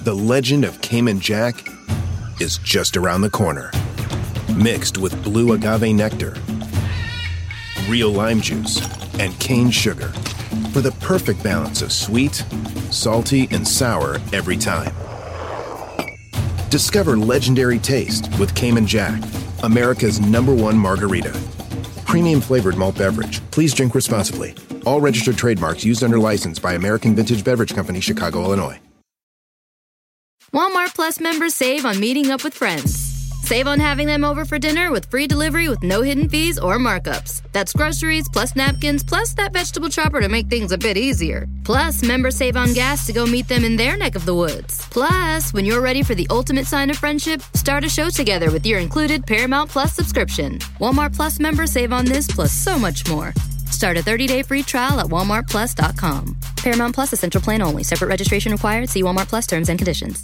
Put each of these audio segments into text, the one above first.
the legend of Cayman Jack is just around the corner. Mixed with blue agave nectar, real lime juice, and cane sugar for the perfect balance of sweet, salty, and sour every time. Discover legendary taste with Cayman Jack, America's #1 margarita. Premium flavored malt beverage. Please drink responsibly. All registered trademarks used under license by American Vintage Beverage Company, Chicago, Illinois. Walmart Plus members save on meeting up with friends. Save on having them over for dinner with free delivery with no hidden fees or markups. That's groceries, plus napkins, plus that vegetable chopper to make things a bit easier. Plus, members save on gas to go meet them in their neck of the woods. Plus, when you're ready for the ultimate sign of friendship, start a show together with your included Paramount Plus subscription. Walmart Plus members save on this plus so much more. Start a 30-day free trial at walmartplus.com. Paramount Plus Essential Plan only. Separate registration required. See Walmart Plus terms and conditions.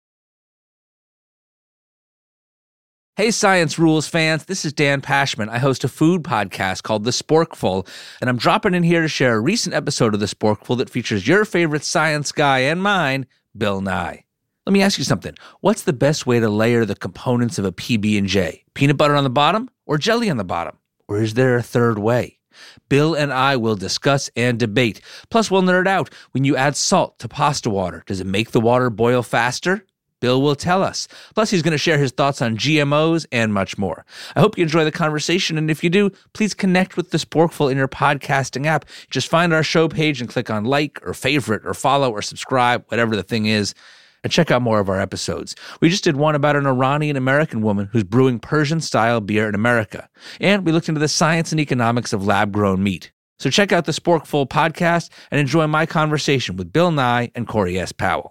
Hey, Science Rules fans, this is Dan Pashman. I host a food podcast called The Sporkful, and I'm dropping in here to share a recent episode of The Sporkful that features your favorite science guy and mine, Bill Nye. Let me ask you something. What's the best way to layer the components of a PB&J? Peanut butter on the bottom or jelly on the bottom? Or is there a third way? Bill and I will discuss and debate. Plus, we'll nerd out. When you add salt to pasta water, does it make the water boil faster? Bill will tell us. Plus, he's going to share his thoughts on GMOs and much more. I hope you enjoy the conversation, and if you do, please connect with The Sporkful in your podcasting app. Just find our show page and click on like or favorite or follow or subscribe, whatever the thing is, and check out more of our episodes. We just did one about an Iranian-American woman who's brewing Persian-style beer in America, and we looked into the science and economics of lab-grown meat. So check out The Sporkful podcast and enjoy my conversation with Bill Nye and Corey S. Powell.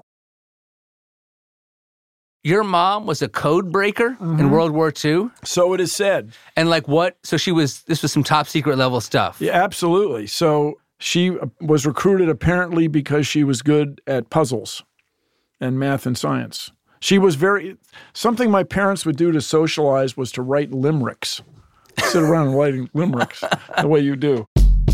Your mom was a code breaker in World War II? So it is said. And like what? So this was some top secret level stuff. Yeah, absolutely. So she was recruited apparently because she was good at puzzles and math and science. She was something my parents would do to socialize was to write limericks. Sit around writing limericks the way you do.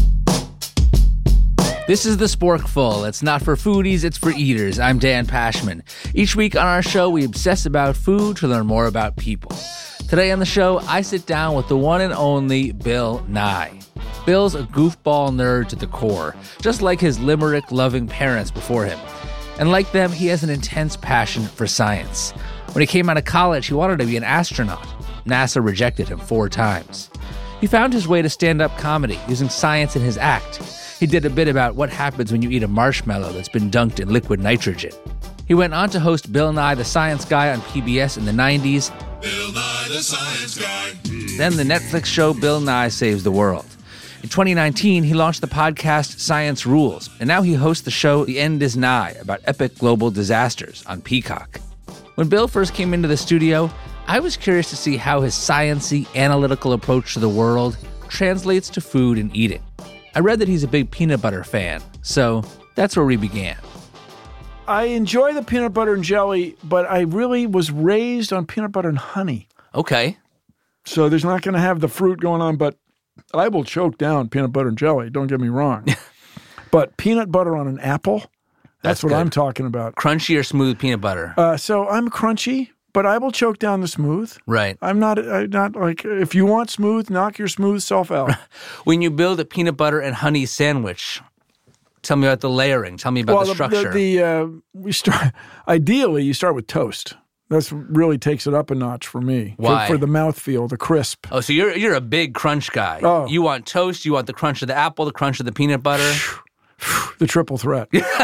This is The Sporkful. It's not for foodies, it's for eaters. I'm Dan Pashman. Each week on our show, we obsess about food to learn more about people. Today on the show, I sit down with the one and only Bill Nye. Bill's a goofball nerd to the core, just like his limerick-loving parents before him. And like them, he has an intense passion for science. When he came out of college, he wanted to be an astronaut. NASA rejected him 4 times. He found his way to stand-up comedy using science in his act. He did a bit about what happens when you eat a marshmallow that's been dunked in liquid nitrogen. He went on to host Bill Nye the Science Guy on PBS in the 90s. Bill Nye the Science Guy. Then the Netflix show Bill Nye Saves the World. In 2019, he launched the podcast Science Rules, and now he hosts the show The End is Nigh about epic global disasters on Peacock. When Bill first came into the studio, I was curious to see how his science-y, analytical approach to the world translates to food and eating. I read that he's a big peanut butter fan, so that's where we began. I enjoy the peanut butter and jelly, but I really was raised on peanut butter and honey. Okay. So there's not going to have the fruit going on, but I will choke down peanut butter and jelly, don't get me wrong. But peanut butter on an apple, that's what good. I'm talking about. Crunchy or smooth peanut butter? So I'm crunchy, but I will choke down the smooth. Right. I'm not like, if you want smooth, knock your smooth self out. When you build a peanut butter and honey sandwich, tell me about the layering. Tell me about the structure. Ideally, you start with toast. That really takes it up a notch for me. Why? For the mouthfeel, the crisp. Oh, so you're a big crunch guy. Oh. You want toast, you want the crunch of the apple, the crunch of the peanut butter. The triple threat.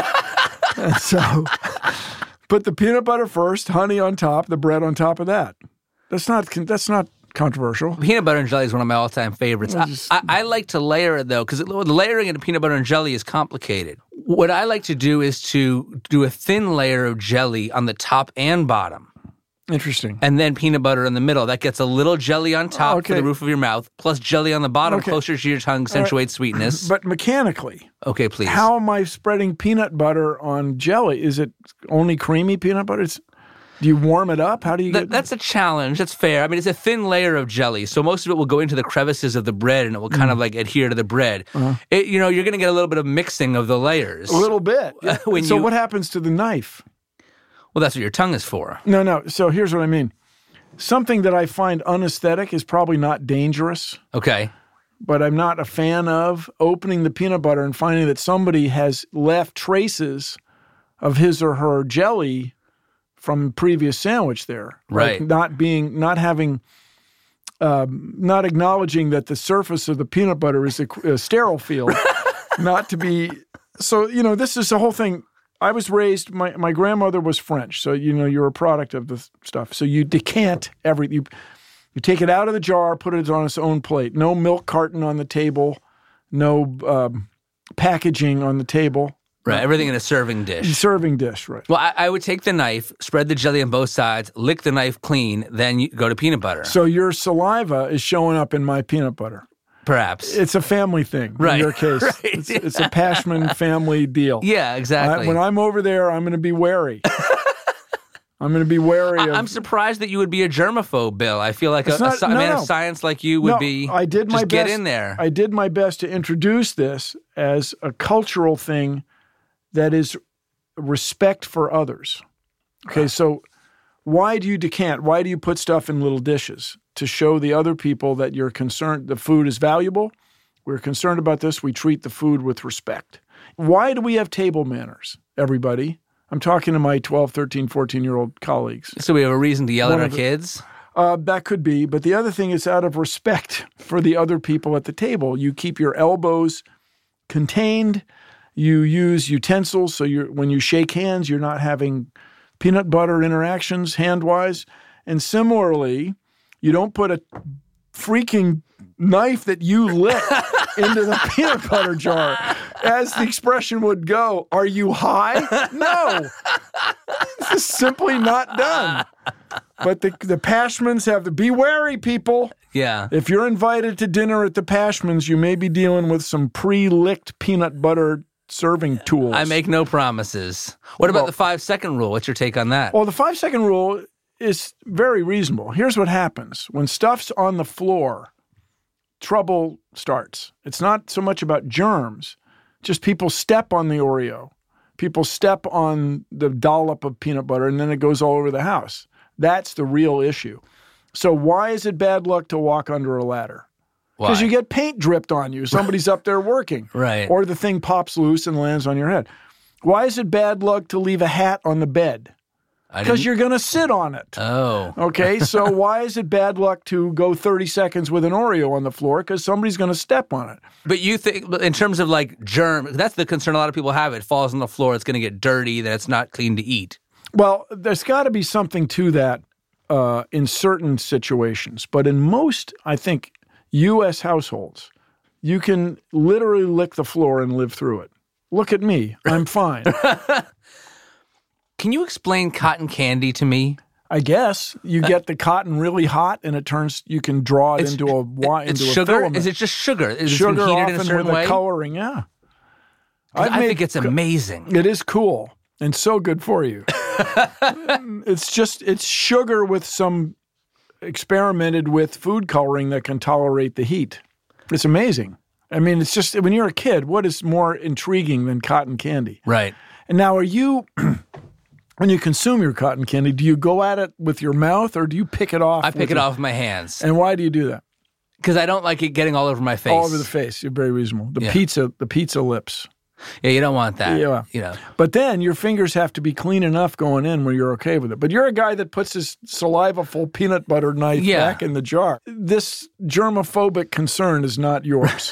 So... Put the peanut butter first, honey on top, the bread on top of that. That's not controversial. Peanut butter and jelly is one of my all-time favorites. I like to layer it, though, because the layering into peanut butter and jelly is complicated. What I like to do is to do a thin layer of jelly on the top and bottom. Interesting. And then peanut butter in the middle. That gets a little jelly on top for the roof of your mouth, plus jelly on the bottom, closer to your tongue, accentuates sweetness. But mechanically. Okay, please. How am I spreading peanut butter on jelly? Is it only creamy peanut butter? Do you warm it up? How do you get... That's a challenge. That's fair. I mean, it's a thin layer of jelly, so most of it will go into the crevices of the bread, and it will kind of like adhere to the bread. You're going to get a little bit of mixing of the layers. A little bit. What happens to the knife? Well, that's what your tongue is for. No. So here's what I mean. Something that I find unaesthetic is probably not dangerous. Okay. But I'm not a fan of opening the peanut butter and finding that somebody has left traces of his or her jelly from previous sandwich there. Right. Like not acknowledging that the surface of the peanut butter is a sterile field. Not to be, so, this is the whole thing. I was raised, my grandmother was French, so, you're a product of the stuff. So you decant everything. You take it out of the jar, put it on its own plate. No milk carton on the table, no packaging on the table. Right, everything in a serving dish. Serving dish, right. Well, I would take the knife, spread the jelly on both sides, lick the knife clean, then you go to peanut butter. So your saliva is showing up in my peanut butter. Perhaps. It's a family thing right. in your case. Right. It's a Pashman family deal. Yeah, exactly. When I'm over there, I'm going to be wary. I'm surprised that you would be a germaphobe, Bill. I feel like a man of science like you would be. I did my best. Get in there. I did my best to introduce this as a cultural thing that is respect for others. Okay, so why do you decant? Why do you put stuff in little dishes? To show the other people that you're concerned the food is valuable. We're concerned about this. We treat the food with respect. Why do we have table manners, everybody? I'm talking to my 12, 13, 14-year-old colleagues. So we have a reason to yell at our kids? That could be. But the other thing is out of respect for the other people at the table. You keep your elbows contained. You use utensils. So when you shake hands, you're not having peanut butter interactions hand-wise. And similarly, you don't put a freaking knife that you lick into the peanut butter jar. As the expression would go, are you high? No. This is simply not done. But the Pashmans have to be wary, people. Yeah. If you're invited to dinner at the Pashmans, you may be dealing with some pre-licked peanut butter serving tools. I make no promises. What about the 5-second rule? What's your take on that? Well, the 5-second rule is very reasonable. Here's what happens. When stuff's on the floor, trouble starts. It's not so much about germs, just people step on the Oreo. People step on the dollop of peanut butter, and then it goes all over the house. That's the real issue. So why is it bad luck to walk under a ladder? Because you get paint dripped on you. Somebody's up there working. Right. Or the thing pops loose and lands on your head. Why is it bad luck to leave a hat on the bed? Because you're going to sit on it. Oh. Okay, so why is it bad luck to go 30 seconds with an Oreo on the floor? Because somebody's going to step on it. But you think, in terms of like germ, that's the concern a lot of people have. It falls on the floor, it's going to get dirty, then it's not clean to eat. Well, there's got to be something to that in certain situations. But in most, I think, U.S. households, you can literally lick the floor and live through it. Look at me. I'm fine. Can you explain cotton candy to me? I guess you get the cotton really hot, and you can draw it into a sugar. filament. Is it just sugar? Is sugar it heated often in a certain with way? The coloring? Yeah, I think it's amazing. It is cool and so good for you. It's sugar with some experimented with food coloring that can tolerate the heat. It's amazing. I mean, it's just when you're a kid, what is more intriguing than cotton candy? Right. And now, are you? When you consume your cotton candy, do you go at it with your mouth or do you pick it off? I pick it off with my hands. And why do you do that? Because I don't like it getting all over my face. All over the face. You're very reasonable. The pizza lips. Yeah, you don't want that. Yeah. You know. But then your fingers have to be clean enough going in where you're okay with it. But you're a guy that puts his saliva-full peanut butter knife back in the jar. This germophobic concern is not yours.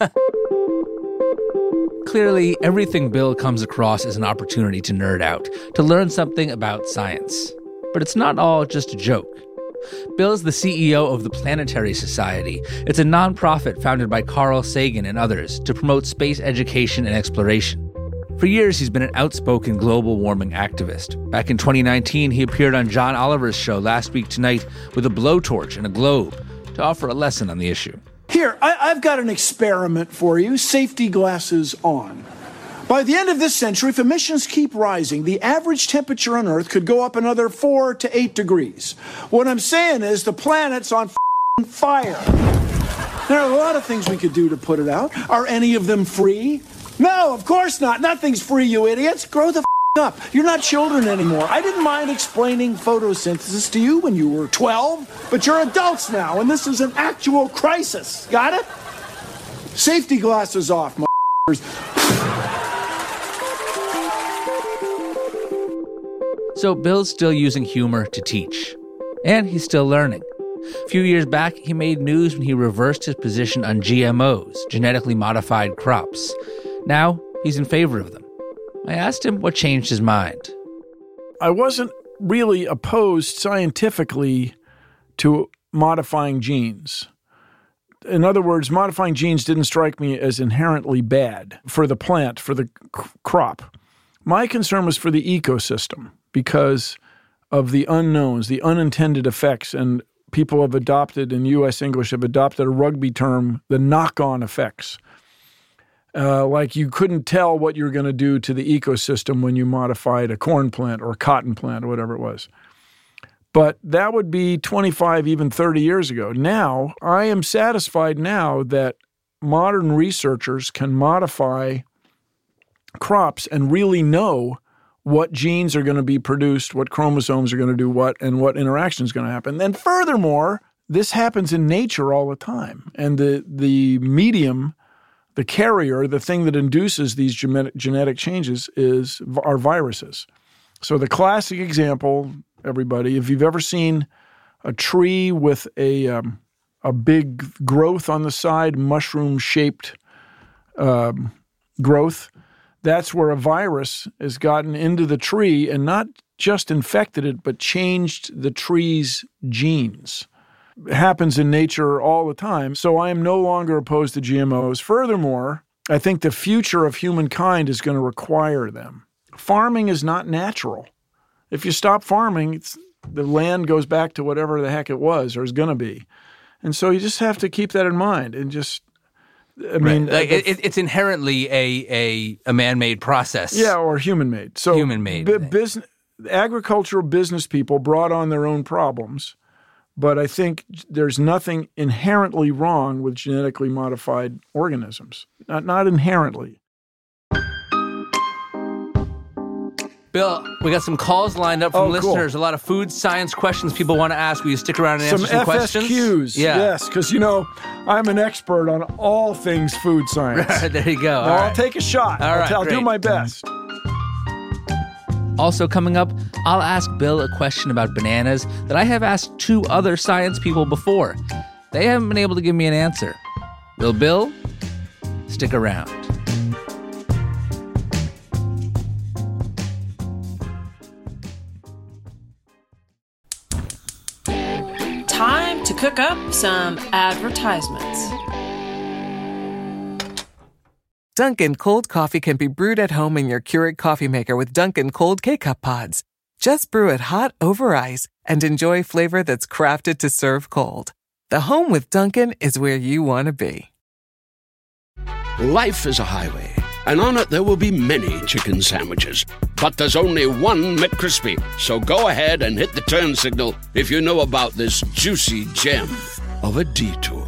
Clearly, everything Bill comes across is an opportunity to nerd out, to learn something about science. But it's not all just a joke. Bill is the CEO of the Planetary Society. It's a nonprofit founded by Carl Sagan and others to promote space education and exploration. For years, he's been an outspoken global warming activist. Back in 2019, he appeared on John Oliver's show Last Week Tonight with a blowtorch and a globe to offer a lesson on the issue. Here, I've got an experiment for you. Safety glasses on. By the end of this century, if emissions keep rising, the average temperature on Earth could go up another 4 to 8 degrees. What I'm saying is the planet's on fire. There are a lot of things we could do to put it out. Are any of them free? No, of course not. Nothing's free, you idiots. Grow the up. You're not children anymore. I didn't mind explaining photosynthesis to you when you were 12, but you're adults now, and this is an actual crisis. Got it? Safety glasses off, motherfuckers. So Bill's still using humor to teach, and he's still learning. A few years back, he made news when he reversed his position on GMOs, genetically modified crops. Now, he's in favor of them. I asked him what changed his mind. I wasn't really opposed scientifically to modifying genes. In other words, modifying genes didn't strike me as inherently bad for the plant, for the crop. My concern was for the ecosystem because of the unknowns, the unintended effects, and people have adopted, in U.S. English, have adopted a rugby term, the knock-on effects. Like you couldn't tell what you're going to do to the ecosystem when you modified a corn plant or a cotton plant or whatever it was. But that would be 25, even 30 years ago. Now, I am satisfied now that modern researchers can modify crops and really know what genes are going to be produced, what chromosomes are going to do what, and what interaction is going to happen. And furthermore, this happens in nature all the time. And the medium, the carrier, the thing that induces these genetic changes are viruses. So the classic example, everybody, if you've ever seen a tree with a big growth on the side, mushroom-shaped growth, that's where a virus has gotten into the tree and not just infected it, but changed the tree's genes. It happens in nature all the time. So I am no longer opposed to GMOs. Furthermore, I think the future of humankind is going to require them. Farming is not natural. If you stop farming, the land goes back to whatever the heck it was or is going to be. And so you just have to keep that in mind and just, I mean, right. It's inherently a man-made process. Yeah, or human-made. So human-made. Agricultural business people brought on their own problems, but I think there's nothing inherently wrong with genetically modified organisms. Not inherently. Bill, we got some calls lined up from listeners. Cool. A lot of food science questions people want to ask. Will you stick around and answer some questions? FSQs, yes, because, I'm an expert on all things food science. There you go. I'll take a shot. I'll do my best. Also coming up, I'll ask Bill a question about bananas that I have asked 2 other science people before. They haven't been able to give me an answer. Will Bill? Stick around. Time to cook up some advertisements. Dunkin' cold coffee can be brewed at home in your Keurig coffee maker with Dunkin' cold K-Cup pods. Just brew it hot over ice and enjoy flavor that's crafted to serve cold. The home with Dunkin' is where you want to be. Life is a highway, and on it there will be many chicken sandwiches. But there's only one McCrispy. So go ahead and hit the turn signal if you know about this juicy gem of a detour.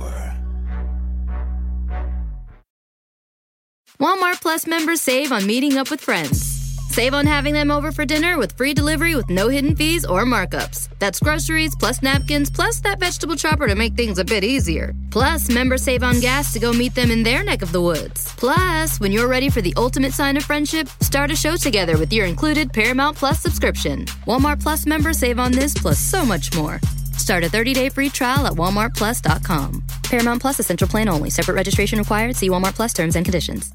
Walmart Plus members save on meeting up with friends. Save on having them over for dinner with free delivery with no hidden fees or markups. That's groceries plus napkins plus that vegetable chopper to make things a bit easier. Plus, members save on gas to go meet them in their neck of the woods. Plus, when you're ready for the ultimate sign of friendship, start a show together with your included Paramount Plus subscription. Walmart Plus members save on this plus so much more. Start a 30-day free trial at walmartplus.com. Paramount Plus Essential Plan only. Separate registration required. See Walmart Plus terms and conditions.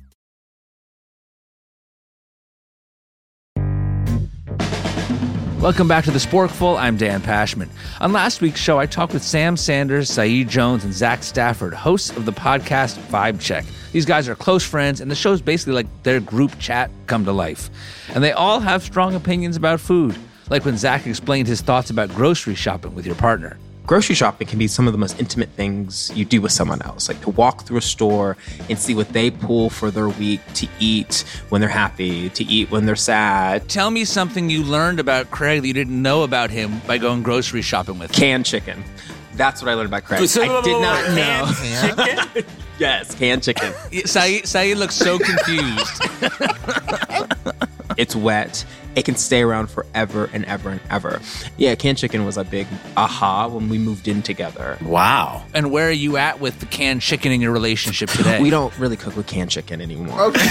Welcome back to The Sporkful. I'm Dan Pashman. On last week's show, I talked with Sam Sanders, Saeed Jones, and Zach Stafford, hosts of the podcast Vibe Check. These guys are close friends, and the show's basically like their group chat come to life. And they all have strong opinions about food, like when Zach explained his thoughts about grocery shopping with your partner. Grocery shopping can be some of the most intimate things you do with someone else, like to walk through a store and see what they pull for their week to eat when they're happy, to eat when they're sad. Tell me something you learned about Craig that you didn't know about him by going grocery shopping with him. Canned chicken. That's what I learned about Craig. I did not know. Canned chicken? Yes, canned chicken. Saeed looks so confused. It's wet. it can stay around forever and ever and ever. Yeah, canned chicken was a big aha when we moved in together. Wow. And where are you at with the canned chicken in your relationship today? We don't really cook with canned chicken anymore. Okay.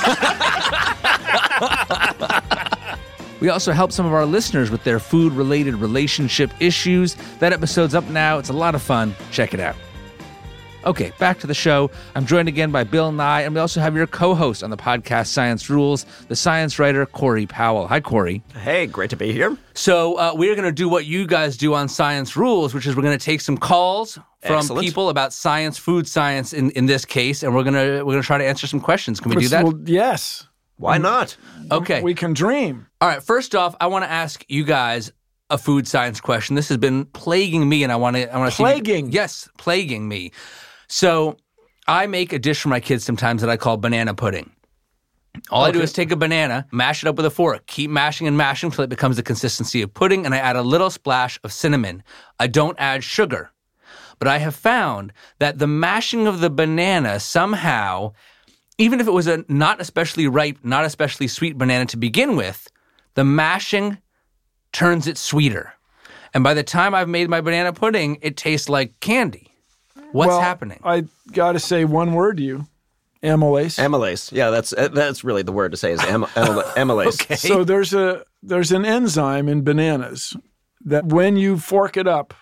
We also help some of our listeners with their food-related relationship issues. That episode's up now. It's a lot of fun. Check it out. Okay, back to the show. I'm joined again by Bill Nye, and we also have your co-host on the podcast Science Rules, the science writer Corey Powell. Hi, Corey. Hey, great to be here. So we're going to do what you guys do on Science Rules, which is we're going to take some calls from people about science, food science in this case, and we're going to try to answer some questions. Can we do that? Well, yes. Why not? Okay. We can dream. All right, first off, I want to ask you guys a food science question. This has been plaguing me, and I want to Plaguing? Yes, plaguing me. So I make a dish for my kids sometimes that I call banana pudding. All I do is take a banana, mash it up with a fork, keep mashing and mashing until it becomes the consistency of pudding, and I add a little splash of cinnamon. I don't add sugar. But I have found that the mashing of the banana somehow, even if it was a not especially ripe, not especially sweet banana to begin with, the mashing turns it sweeter. And by the time I've made my banana pudding, it tastes like candy. What's happening? I got to say one word to you. Amylase. Amylase. Yeah, that's really the word to say is amylase. Okay. So there's an enzyme in bananas that when you fork it up,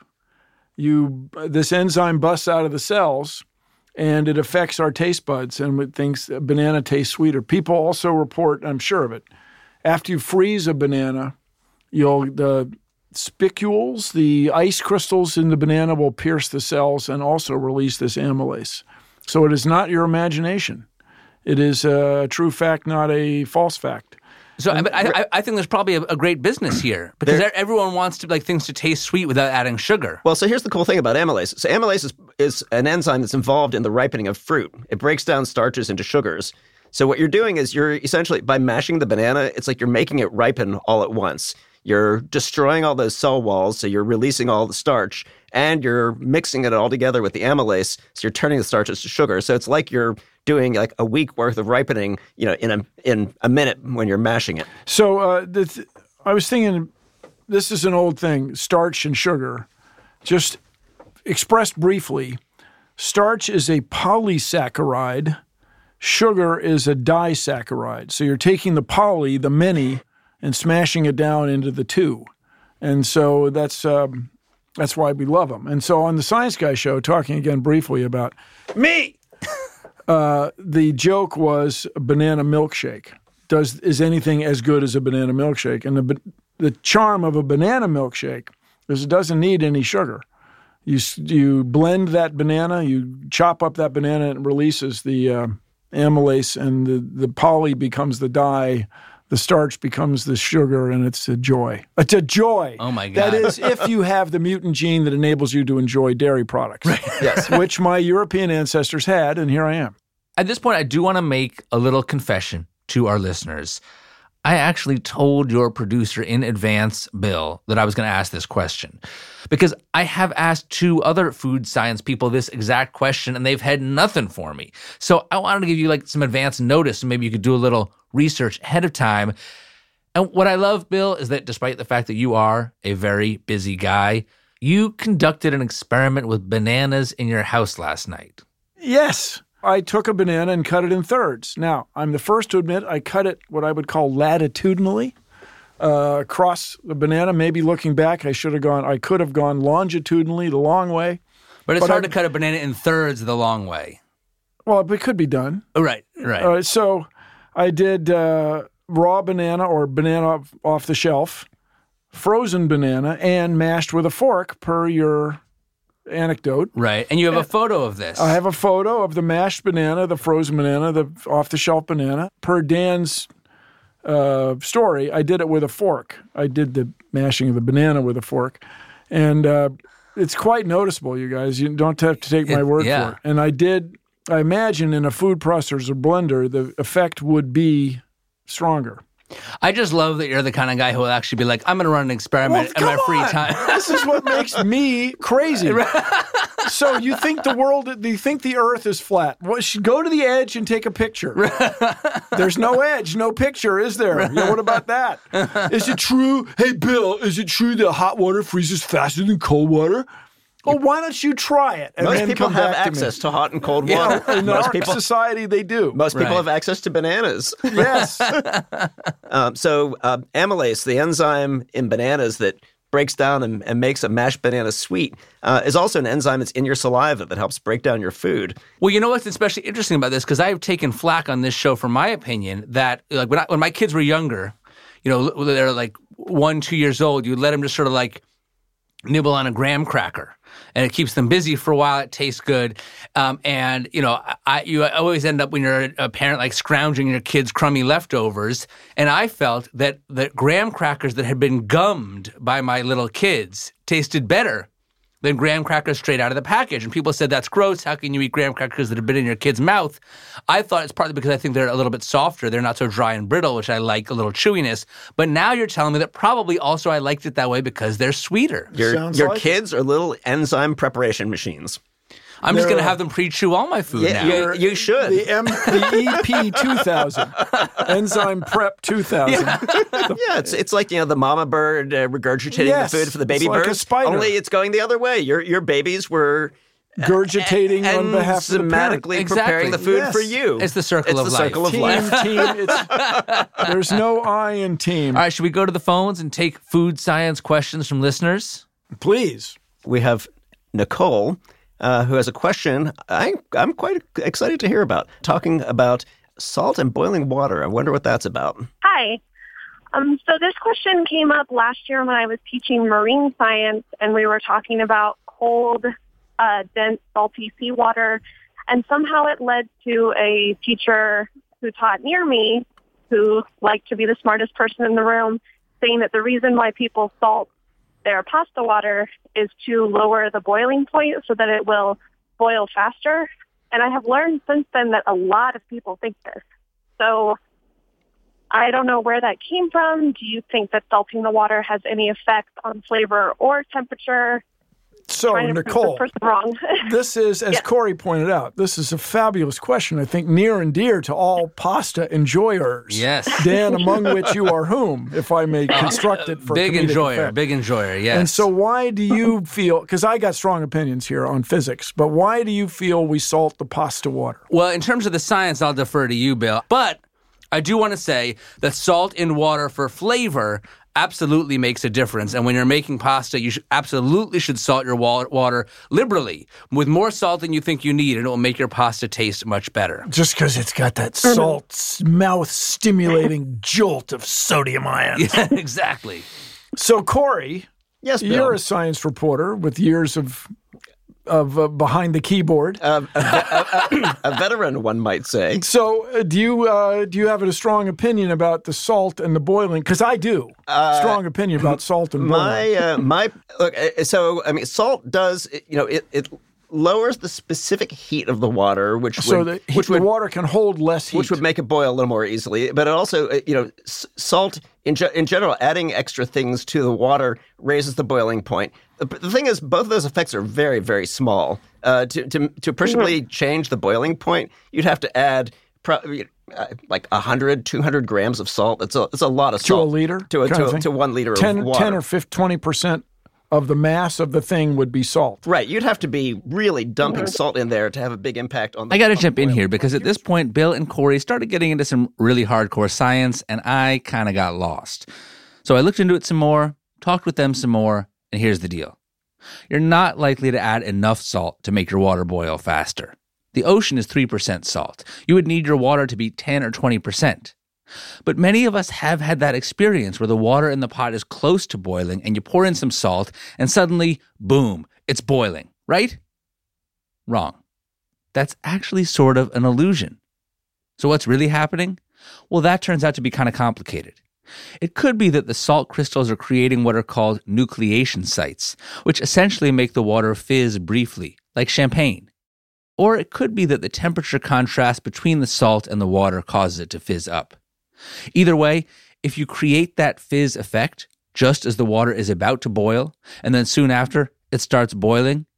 this enzyme busts out of the cells and it affects our taste buds and it thinks a banana tastes sweeter. People also report, I'm sure of it, after you freeze a banana, the spicules, the ice crystals in the banana will pierce the cells and also release this amylase. So it is not your imagination. It is a true fact, not a false fact. So I think there's probably a great business here because everyone wants things to taste sweet without adding sugar. Well, so here's the cool thing about amylase. So amylase is an enzyme that's involved in the ripening of fruit. It breaks down starches into sugars. So what you're doing is you're essentially, by mashing the banana, it's like you're making it ripen all at once. You're destroying all those cell walls, so you're releasing all the starch, and you're mixing it all together with the amylase, so you're turning the starches to sugar. So it's like you're doing like a week worth of ripening, in a minute when you're mashing it. So I was thinking, this is an old thing, starch and sugar. Just expressed briefly, starch is a polysaccharide, sugar is a disaccharide. So you're taking the poly, the many, and smashing it down into the two. And so that's why we love them. And so on the Science Guy show, talking again briefly about me, the joke was a banana milkshake. Is anything as good as a banana milkshake? And the charm of a banana milkshake is it doesn't need any sugar. You blend that banana, you chop up that banana, and it releases the amylase, and the poly becomes the dye. The starch becomes the sugar, and it's a joy. It's a joy. Oh, my God. That is if you have the mutant gene that enables you to enjoy dairy products. Right. Yes. Which my European ancestors had, and here I am. At this point, I do want to make a little confession to our listeners. I actually told your producer in advance, Bill, that I was going to ask this question because I have asked 2 other food science people this exact question, and they've had nothing for me. So I wanted to give you some advance notice, and maybe you could do a little research ahead of time. And what I love, Bill, is that despite the fact that you are a very busy guy, you conducted an experiment with bananas in your house last night. Yes. I took a banana and cut it in thirds. Now, I'm the first to admit I cut it what I would call latitudinally across the banana. Maybe looking back, I could have gone longitudinally the long way. But it's hard to cut a banana in thirds the long way. Well, it could be done. Right. So I did raw banana or banana off the shelf, frozen banana, and mashed with a fork per your anecdote. Right. And you have a photo of this. I have a photo of the mashed banana, the frozen banana, the off-the-shelf banana. Per Dan's story, I did it with a fork. I did the mashing of the banana with a fork. And it's quite noticeable, you guys. You don't have to take my word for it. And I imagine in a food processor blender, the effect would be stronger. I just love that you're the kind of guy who will actually be like, I'm going to run an experiment in my free time. This is what makes me crazy. So you think the Earth is flat? Well, go to the edge and take a picture. There's no edge, no picture, is there? Yeah, what about that? Is it true? Hey, Bill, is it true that hot water freezes faster than cold water? Well, why don't you try it? And most people have access to hot and cold water. In our society, they do. Most people have access to bananas. Yes. So amylase, the enzyme in bananas that breaks down and makes a mashed banana sweet, is also an enzyme that's in your saliva that helps break down your food. Well, you know what's especially interesting about this? Because I've taken flack on this show for my opinion that like when my kids were younger, they're like 1-2 years old, you let them just sort of like nibble on a graham cracker. And it keeps them busy for a while. It tastes good. And, you always end up when you're a parent like scrounging your kids' crummy leftovers. And I felt that the graham crackers that had been gummed by my little kids tasted better than graham crackers straight out of the package. And people said, that's gross. How can you eat graham crackers that have been in your kid's mouth? I thought it's partly because I think they're a little bit softer. They're not so dry and brittle, which I like, a little chewiness. But now you're telling me that probably also I liked it that way because they're sweeter. Your kids are little enzyme preparation machines. I'm just going to have them pre-chew all my food now. You should. The EP 2000. Enzyme Prep 2000. Yeah, it's like, the mama bird regurgitating the food for the baby birds. Like a spider. Only it's going the other way. Your babies were gurgitating on behalf of the parent. Preparing the food for you. It's the circle of life. There's no I in team. All right, should we go to the phones and take food science questions from listeners? Please. We have Nicole, who has a question I'm quite excited to hear about, talking about salt and boiling water. I wonder what that's about. Hi. So this question came up last year when I was teaching marine science, and we were talking about cold, dense, salty seawater. And somehow it led to a teacher who taught near me, who liked to be the smartest person in the room, saying that the reason why people salt their pasta water is to lower the boiling point so that it will boil faster. And I have learned since then that a lot of people think this. So I don't know where that came from. Do you think that salting the water has any effect on flavor or temperature? So, Nicole, wrong. This is, as Corey pointed out, this is a fabulous question, I think, near and dear to all pasta enjoyers. Yes. Dan, among which you are whom, if I may construct it for big enjoyer, yes. And so why do you feel, because I got strong opinions here on physics, but why do you feel we salt the pasta water? Well, in terms of the science, I'll defer to you, Bill. But I do want to say that salt in water for flavor absolutely makes a difference. And when you're making pasta, you absolutely should salt your water liberally, with more salt than you think you need, and it will make your pasta taste much better. Just because it's got that salt, mouth-stimulating jolt of sodium ions. Yeah, exactly. So, Corey, yes, Bill. You're a science reporter with years of behind the keyboard. A veteran, one might say. So do you have a strong opinion about the salt and the boiling? Because I do. Strong opinion about salt and boiling. Salt does, it lowers the specific heat of the water, the water can hold less heat, which would make it boil a little more easily. But it also, salt in general, adding extra things to the water raises the boiling point. The thing is, both of those effects are very, very small. To appreciably change the boiling point, you'd have to add like 100, 200 grams of salt. It's a lot of salt. To a liter? To 1 liter of water. 10 or 20% of the mass of the thing would be salt. Right. You'd have to be really dumping salt in there to have a big impact on the... I got to jump in here because at this point, Bill and Corey started getting into some really hardcore science, and I kind of got lost. So I looked into it some more, talked with them some more, and here's the deal. You're not likely to add enough salt to make your water boil faster. The ocean is 3% salt. You would need your water to be 10 or 20%. But many of us have had that experience where the water in the pot is close to boiling and you pour in some salt and suddenly, boom, it's boiling, right? Wrong. That's actually sort of an illusion. So what's really happening? Well, that turns out to be kind of complicated. It could be that the salt crystals are creating what are called nucleation sites, which essentially make the water fizz briefly, like champagne. Or it could be that the temperature contrast between the salt and the water causes it to fizz up. Either way, if you create that fizz effect just as the water is about to boil, and then soon after it starts boiling,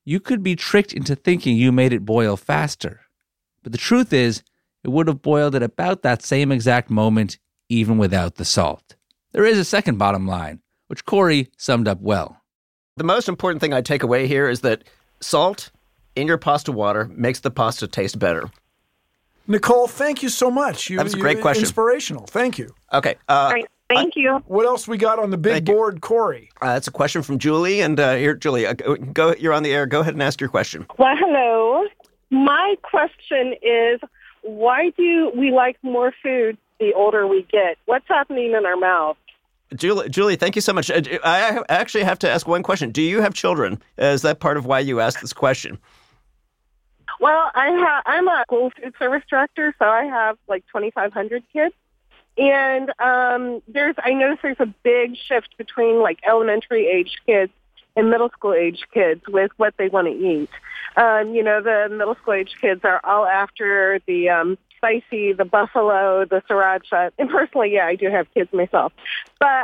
you could be tricked into thinking you made it boil faster. But the truth is, it would have boiled at about that same exact moment, even without the salt. There is a second bottom line, which Corey summed up well. The most important thing I take away here is that salt in your pasta water makes the pasta taste better. Nicole, thank you so much. That was a great question. Inspirational. Thank you. Okay. Great. Thank you. What else we got on the big board, Corey? That's a question from Julie. And here, Julie, go. You're on the air. Go ahead and ask your question. Well, hello. My question is, why do we like more food the older we get? What's happening in our mouth? Julie, thank you so much. I actually have to ask one question. Do you have children? Is that part of why you asked this question? Well, I'm a school food service director, so I have like 2,500 kids. And I notice there's a big shift between like elementary age kids and middle school age kids with what they want to eat. The middle school age kids are all after the spicy, the buffalo, the sriracha. And personally, I do have kids myself. But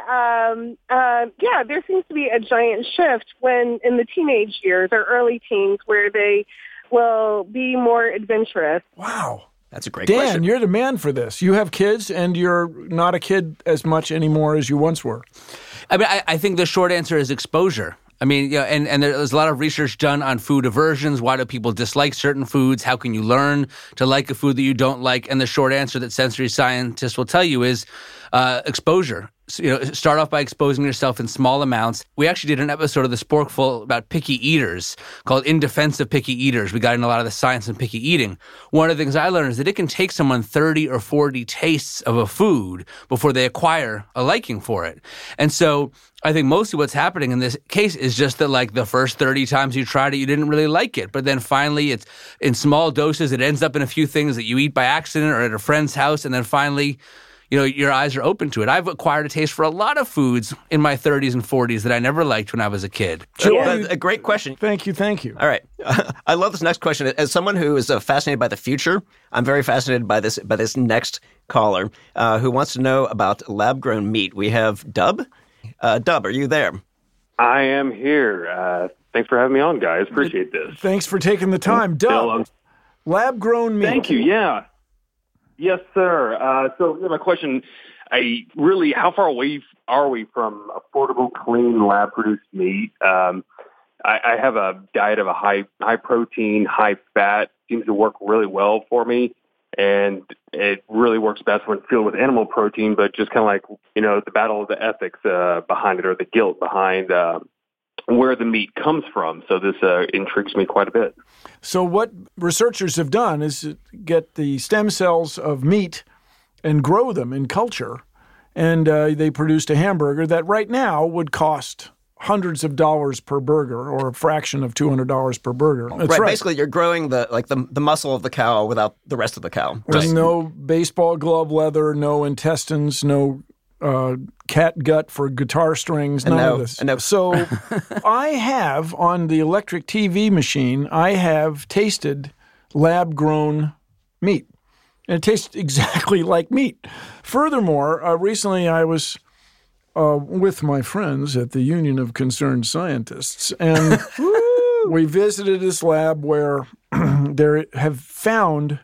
there seems to be a giant shift when in the teenage years or early teens where they will be more adventurous. Wow. That's a great Dan, question. you're the man for this. You have kids, and you're not a kid as much anymore as you once were. I mean, I think the short answer is exposure. I mean, and there's a lot of research done on food aversions. Why do people dislike certain foods? How can you learn to like a food that you don't like? And the short answer that sensory scientists will tell you is exposure. So, start off by exposing yourself in small amounts. We actually did an episode of The Sporkful about picky eaters called In Defense of Picky Eaters. We got into a lot of the science in picky eating. One of the things I learned is that it can take someone 30 or 40 tastes of a food before they acquire a liking for it. And so I think mostly what's happening in this case is just that like the first 30 times you tried it, you didn't really like it. But then finally it's in small doses. It ends up in a few things that you eat by accident or at a friend's house. And then finally, your eyes are open to it. I've acquired a taste for a lot of foods in my 30s and 40s that I never liked when I was a kid. A great question. Thank you. All right. I love this next question. As someone who is fascinated by the future, I'm very fascinated by this next caller who wants to know about lab-grown meat. We have Dub. Dub, are you there? I am here. Thanks for having me on, guys. Appreciate this. Thanks for taking the time. Dub, lab-grown meat. Thank you, yeah. Yes, sir. So my question, how far away are we from affordable, clean, lab-produced meat? I have a diet of a high protein, high fat, seems to work really well for me. And it really works best when filled with animal protein, but just kind of like, the battle of the ethics behind it or the guilt behind where the meat comes from. So this intrigues me quite a bit. So what researchers have done is get the stem cells of meat and grow them in culture. And they produced a hamburger that right now would cost hundreds of dollars per burger or a fraction of $200 per burger. That's right. Basically, you're growing the muscle of the cow without the rest of the cow. There's no baseball glove leather, no intestines, no cat gut for guitar strings, none of this. So I have, on the electric TV machine, I have tasted lab-grown meat. And it tastes exactly like meat. Furthermore, recently I was with my friends at the Union of Concerned Scientists, and we visited this lab where they have found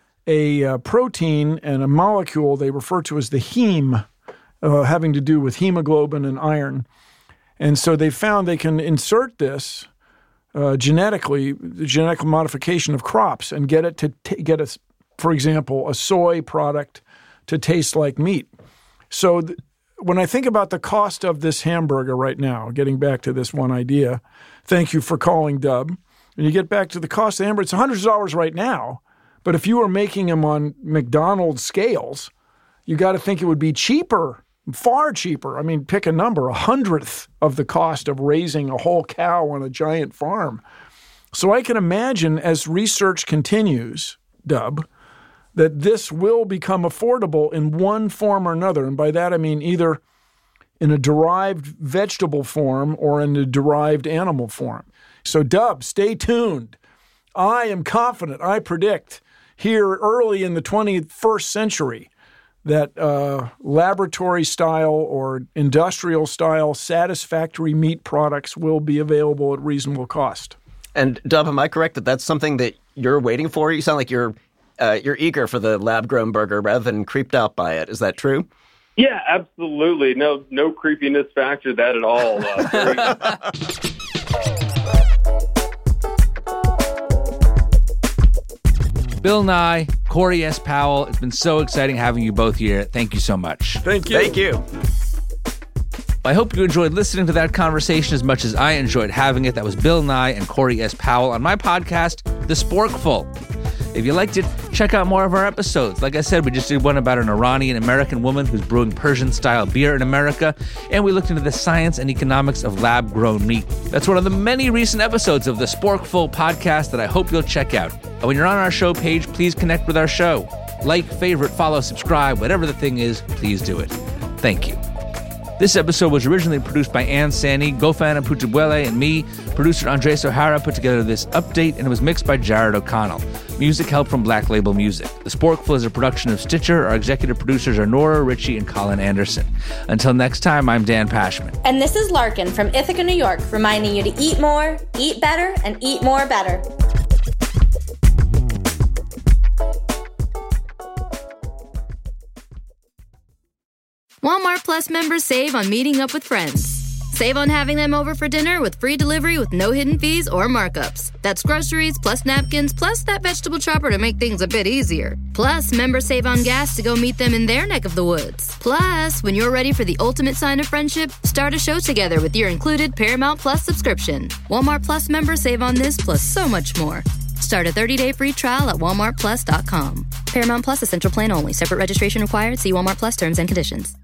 a protein and a molecule they refer to as the heme, having to do with hemoglobin and iron. And so they found they can insert this genetically, the genetic modification of crops, and get it to get us, for example, a soy product to taste like meat. So when I think about the cost of this hamburger right now, getting back to this one idea, thank you for calling, Dub. And you get back to the cost of the hamburger, it's hundreds of dollars right now. But if you were making them on McDonald's scales, you got to think it would be cheaper, far cheaper. I mean, pick a number, 100th of the cost of raising a whole cow on a giant farm. So I can imagine as research continues, Dub, that this will become affordable in one form or another. And by that I mean either in a derived vegetable form or in a derived animal form. So Dub, stay tuned. I am confident, I predict here early in the 21st century that laboratory-style or industrial-style satisfactory meat products will be available at reasonable cost. And Dub, am I correct that that's something that you're waiting for? You sound like you're eager for the lab-grown burger rather than creeped out by it. Is that true? Yeah, absolutely. No creepiness factor that at all. Bill Nye, Corey S. Powell, it's been so exciting having you both here. Thank you so much. Thank you. Thank you. I hope you enjoyed listening to that conversation as much as I enjoyed having it. That was Bill Nye and Corey S. Powell on my podcast, The Sporkful. If you liked it, check out more of our episodes. Like I said, we just did one about an Iranian-American woman who's brewing Persian-style beer in America, and we looked into the science and economics of lab-grown meat. That's one of the many recent episodes of the Sporkful podcast that I hope you'll check out. And when you're on our show page, please connect with our show. Like, favorite, follow, subscribe, whatever the thing is, please do it. Thank you. This episode was originally produced by Ann Sani, Gofan Putubwele, and me. Producer Andres O'Hara put together this update, and it was mixed by Jared O'Connell. Music help from Black Label Music. The Sporkful is a production of Stitcher. Our executive producers are Nora Ritchie and Colin Anderson. Until next time, I'm Dan Pashman. And this is Larkin from Ithaca, New York, reminding you to eat more, eat better, and eat more better. Walmart Plus members save on meeting up with friends. Save on having them over for dinner with free delivery with no hidden fees or markups. That's groceries, plus napkins, plus that vegetable chopper to make things a bit easier. Plus, members save on gas to go meet them in their neck of the woods. Plus, when you're ready for the ultimate sign of friendship, start a show together with your included Paramount Plus subscription. Walmart Plus members save on this plus so much more. Start a 30-day free trial at walmartplus.com. Paramount Plus Essential Plan only. Separate registration required. See Walmart Plus terms and conditions.